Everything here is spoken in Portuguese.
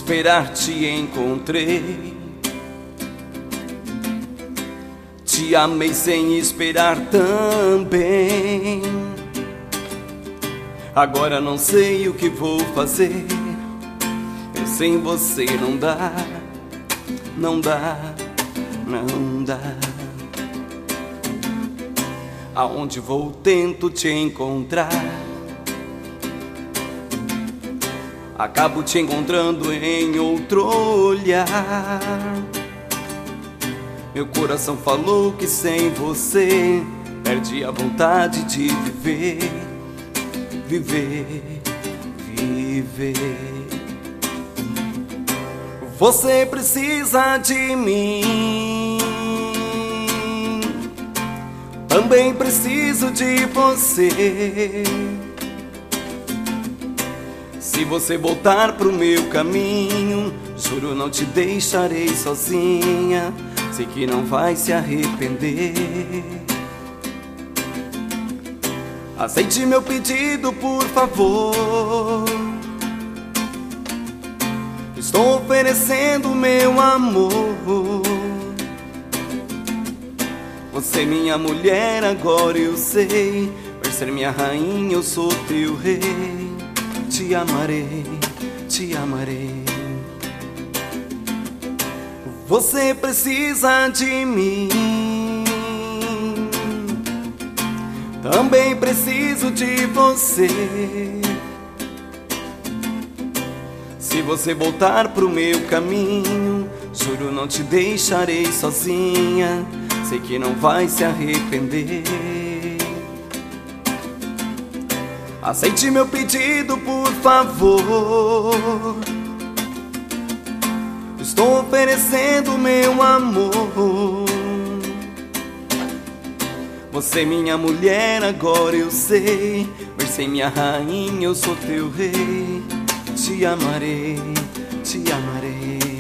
esperar te encontrei. Te amei sem esperar também. Agora não sei o que vou fazer. Eu sem você não dá, não dá, não dá. Aonde vou tento te encontrar. Acabo te encontrando em outro olhar. Meu coração falou que sem você perdi a vontade de viver, viver, viver. Você precisa de mim, também preciso de você. Se você voltar pro meu caminho, juro não te deixarei sozinha. Sei que não vai se arrepender. Aceite meu pedido, por favor. Estou oferecendo meu amor. Você é minha mulher, agora eu sei. Vai ser minha rainha, eu sou teu rei. Te amarei, te amarei. Você precisa de mim, também preciso de você. Se você voltar pro meu caminho, juro não te deixarei sozinha. Sei que não vai se arrepender. Aceite meu pedido, por favor. Estou oferecendo meu amor. Você é minha mulher, agora eu sei. Vai ser minha rainha, eu sou teu rei. Te amarei, te amarei.